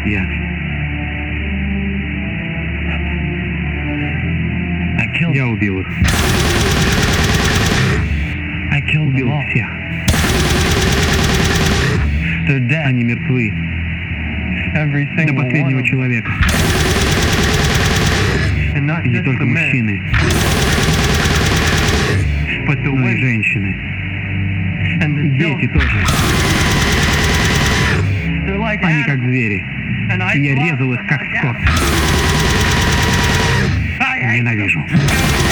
Я убил их. Убил их всех. Они мертвы. До последнего человека. И не только мужчины, но и женщины. И дети тоже. Они как звери. И я резал их как скот. Ненавижу.